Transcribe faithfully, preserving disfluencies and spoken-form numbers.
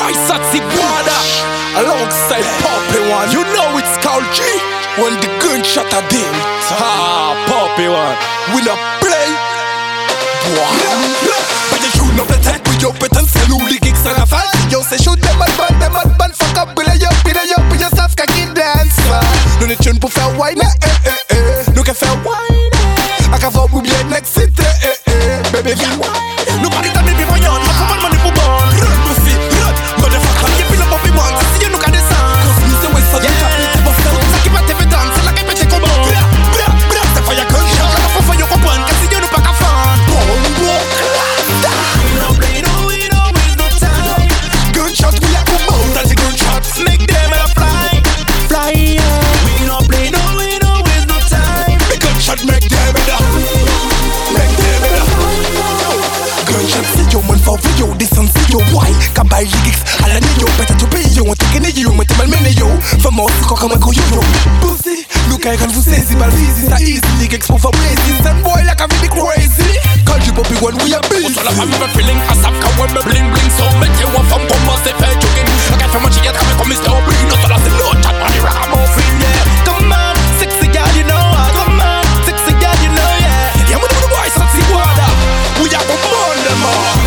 boy Satsy Guada alongside Poppy One. You know it's called G when the gunshot are dim. Ah, Poppy One, we not play. But the tune of the tech we up it and sell all the gigs and a fall. Yo say shoot them and ban them and ban fuck up with a yup, with a yup, with your soft cocky dancer. No the tune pour faire wine, eh eh eh. No can faire wine, eh. I can fuck with bien next city, eh eh. Baby feel wine. Nobody tell me before you. I come on money for born. Run pussy, run. Motherfucker, you feel a Poppy One. See you look at the sun. Cause me say we so the top. But so ça qui va te faire danser la gueule petit comme bon. Bra bra bra. C'est pas y'a qu'un shot. La fois you comprendre que si you no pas qu'à fan. Bon bon. We no play no, we no waste no time. Gunshot we a come out. That's a gunshot. Make them a fly, fly. We no play no, we no waste no time. The gunshot make them a make them a gunshot. See you man for you. This one see you why? Can buy lyrics. All I need you better to pay you. Want to get you, want to mal mener you. For more to come and go you. Pussy, look I can vous saisir mal easy. Ça easy lyrics for crazy. Some boy like a really crazy. Call you Poppy One, we a busy. So la femme me feeling as up quand on me bling bling. So me tell one femme comment c'est fait jogging. I got from my chicken comme mister O'Brien. No so la c'est no chat on the ragamuffin, yeah. Come on, sexy girl, you know. Come on, sexy girl, you know, yeah. Yeah, we do the boys Satsy Guada. We a go burn them all.